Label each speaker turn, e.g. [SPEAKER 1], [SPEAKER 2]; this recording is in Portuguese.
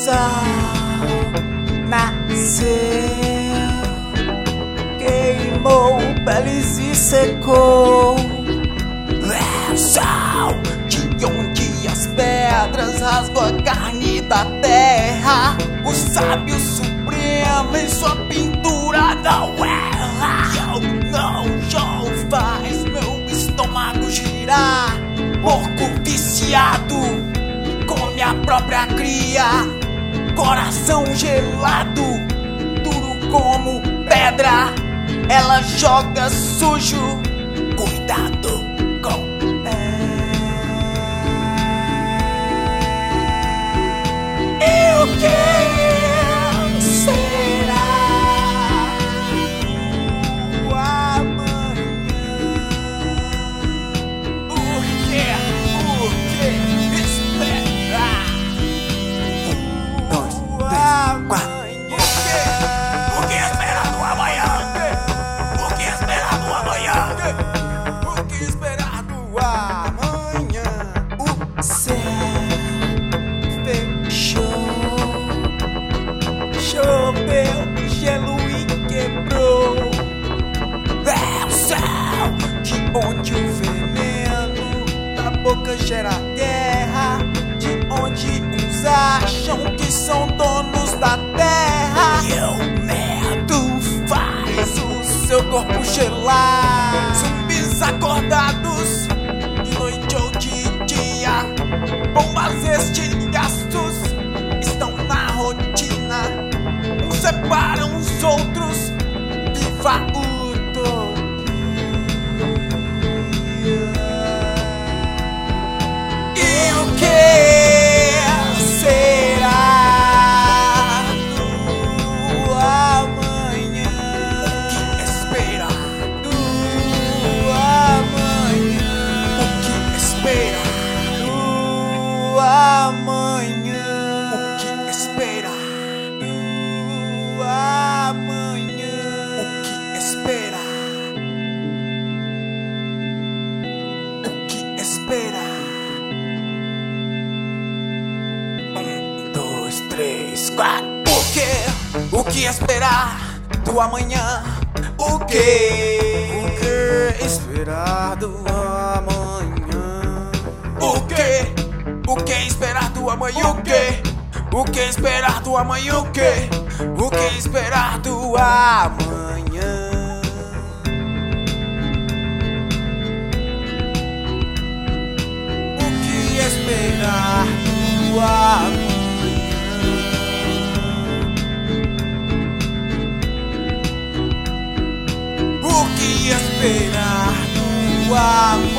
[SPEAKER 1] sol nasceu, queimou peles e secou. É o sol de onde as pedras rasgam a carne da terra. O sábio supremo em sua pintura não erra. Show faz meu estômago girar. Porco viciado come a própria cria. Coração gelado, duro como pedra. Ela joga sujo, cuidado com e o que será o amanhã? O que esperar? 1, 2, 3, 4. O que esperar do amanhã? O que esperar do amanhã? O que esperar do amanhã? O céu fechou, choveu gelo e quebrou. É o céu de onde o veneno da boca gera guerra, de onde uns acham que são donos da terra. E o medo faz o seu corpo gelar. Zumbis acordados de noite ou de dia, bombas estilhaços estão na rotina. Uns separam os outros, viva a utopia. E o que será do amanhã? O que esperar do amanhã? O que esperar do amanhã? O que esperar do amanhã? O que esperar? O que esperar? 1, 2, 3, 4. O que esperar do amanhã? O que esperar do amanhã? O que esperar do amanhã? O que esperar do amanhã? O que esperar do amanhã? O que esperar do amanhã? O que esperar do amanhã?